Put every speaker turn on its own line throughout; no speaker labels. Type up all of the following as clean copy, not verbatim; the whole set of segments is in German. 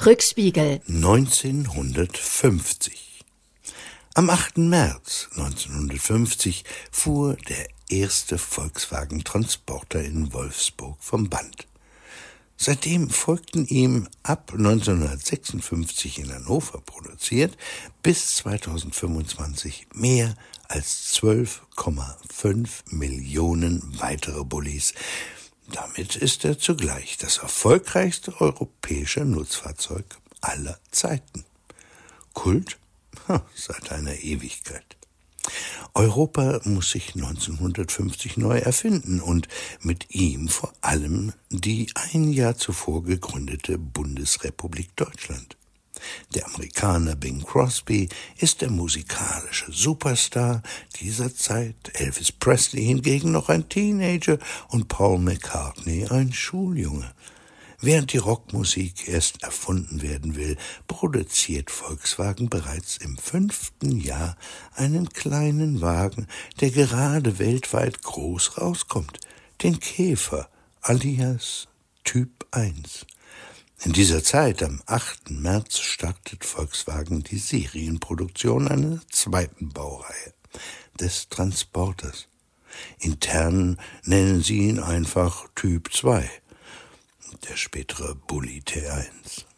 Rückspiegel
1950. Am 8. März 1950 fuhr der erste Volkswagen Transporter in Wolfsburg vom Band. Seitdem folgten ihm ab 1956 in Hannover produziert bis 2025 mehr als 12,5 Millionen weitere Bullis. Damit ist er zugleich das erfolgreichste europäische Nutzfahrzeug aller Zeiten. Kult? Seit einer Ewigkeit. Europa muss sich 1950 neu erfinden und mit ihm vor allem die ein Jahr zuvor gegründete Bundesrepublik Deutschland. Der Amerikaner Bing Crosby ist der musikalische Superstar dieser Zeit, Elvis Presley hingegen noch ein Teenager und Paul McCartney ein Schuljunge. Während die Rockmusik erst erfunden werden will, produziert Volkswagen bereits im 5. Jahr einen kleinen Wagen, der gerade weltweit groß rauskommt, den Käfer alias Typ 1. In dieser Zeit, am 8. März, startet Volkswagen die Serienproduktion einer zweiten Baureihe, des Transporters. Intern nennen sie ihn einfach Typ 2, der spätere Bulli T1.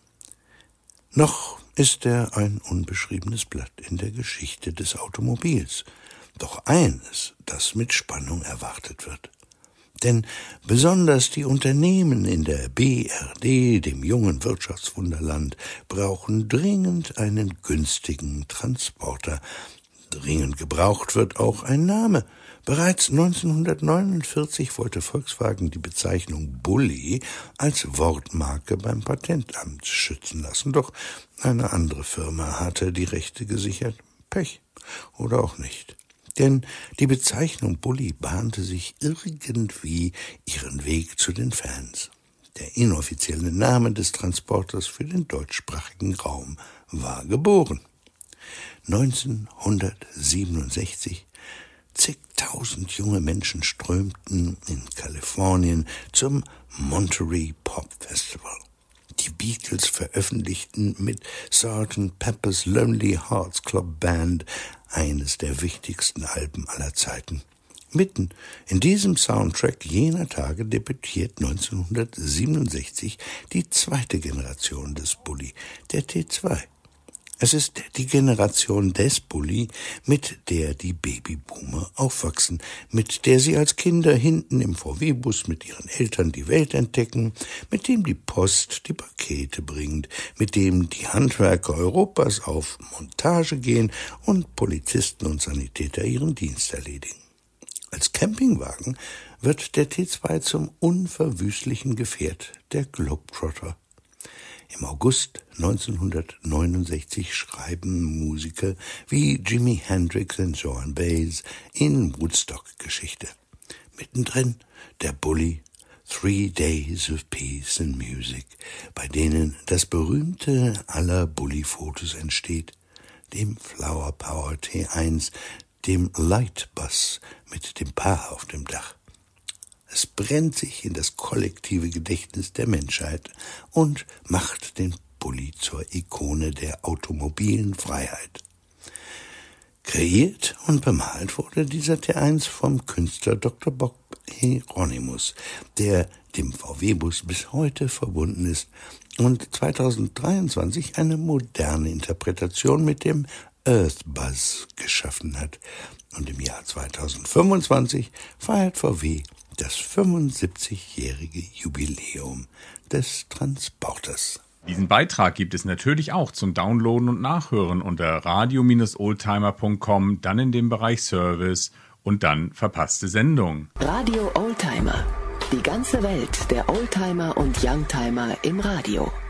Noch ist er ein unbeschriebenes Blatt in der Geschichte des Automobils, doch eines, das mit Spannung erwartet wird. Denn besonders die Unternehmen in der BRD, dem jungen Wirtschaftswunderland, brauchen dringend einen günstigen Transporter. Dringend gebraucht wird auch ein Name. Bereits 1949 wollte Volkswagen die Bezeichnung Bulli als Wortmarke beim Patentamt schützen lassen. Doch eine andere Firma hatte die Rechte gesichert. Pech oder auch nicht. Denn die Bezeichnung Bulli bahnte sich irgendwie ihren Weg zu den Fans. Der inoffizielle Name des Transporters für den deutschsprachigen Raum war geboren. 1967 zigtausend junge Menschen strömten in Kalifornien zum Monterey Pop Festival. Die Beatles veröffentlichten mit Sgt. Pepper's Lonely Hearts Club Band eines der wichtigsten Alben aller Zeiten. Mitten in diesem Soundtrack jener Tage debütiert 1967 die zweite Generation des Bulli, der T2. Es ist die Generation des Bulli, mit der die Babyboomer aufwachsen, mit der sie als Kinder hinten im VW-Bus mit ihren Eltern die Welt entdecken, mit dem die Post die Pakete bringt, mit dem die Handwerker Europas auf Montage gehen und Polizisten und Sanitäter ihren Dienst erledigen. Als Campingwagen wird der T2 zum unverwüstlichen Gefährt der Globetrotter. Im August 1969 schreiben Musiker wie Jimi Hendrix und Joan Baez in Woodstock Geschichte. Mittendrin der Bulli, 3 Days of Peace and Music, bei denen das berühmte aller Bulli-Fotos entsteht, dem Flower Power T1, dem Lightbus mit dem Paar auf dem Dach. Es brennt sich in das kollektive Gedächtnis der Menschheit und macht den Bulli zur Ikone der automobilen Freiheit. Kreiert und bemalt wurde dieser T1 vom Künstler Dr. Bob Hieronymus, der dem VW-Bus bis heute verbunden ist und 2023 eine moderne Interpretation mit dem Earthbus geschaffen hat. Und im Jahr 2025 feiert VW das 75-jährige Jubiläum des Transporters.
Diesen Beitrag gibt es natürlich auch zum Downloaden und Nachhören unter radio-oldtimer.com, dann in dem Bereich Service und dann verpasste Sendung.
Radio Oldtimer. Die ganze Welt der Oldtimer und Youngtimer im Radio.